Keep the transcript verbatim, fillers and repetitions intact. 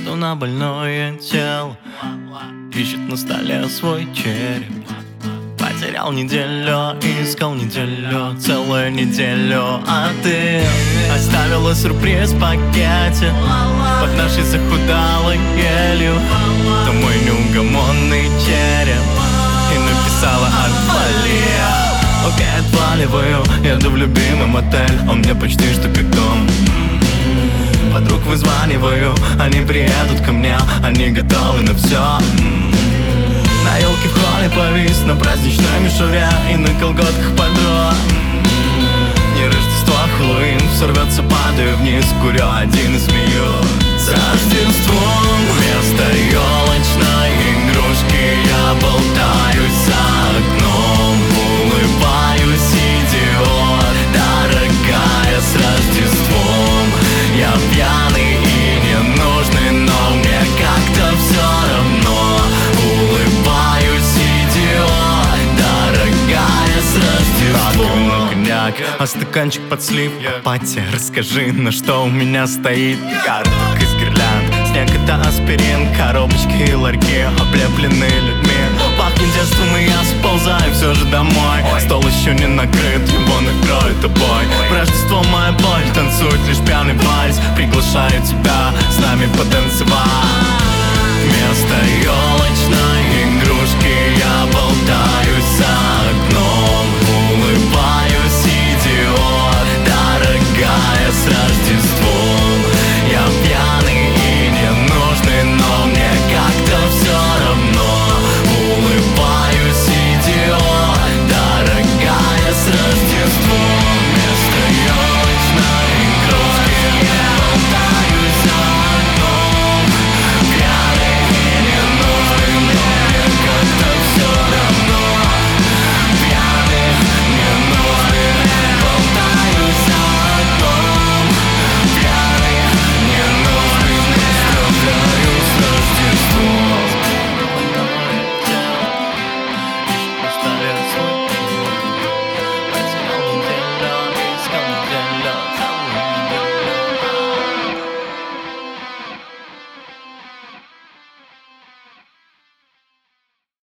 Еду на больное тело, ищет на столе свой череп. Потерял неделю, искал неделю, целую неделю. А ты оставила сюрприз в пакете под нашей захудалой елью. То мой неугомонный череп и написала «Отвали». Окей, отваливаю, еду в любимый мотель, он мне почти что как дом. Подруг вызваниваю, они приедут ко мне, они готовы на все. На елке в холле повис, на праздничной мишуре и на колготках подро. Не Рождество, а Хэллоуин, сорвется, падаю вниз, курю один и смеюсь. С Рождеством вместо елочной игрушки я болтаюсь за окном, улыбаюсь, идиот. Дорогая, с Рождеством я пьяный и ненужный, но мне как-то все равно. Улыбаюсь, идиот. Дорогая, с Рождеством. А коньяк, а стаканчик под слив. Пати, расскажи, на что у меня стоит картук из гирлянд. Снег это аспирин, коробочки и ларьки облеплены людьми. Пахнет детством, и я сползаю все же домой. Стол еще не накрыт, его накроет обой. В Рождество моя боль, танцует лишь пьяный вальс. Приглашаю тебя с нами потанцевать.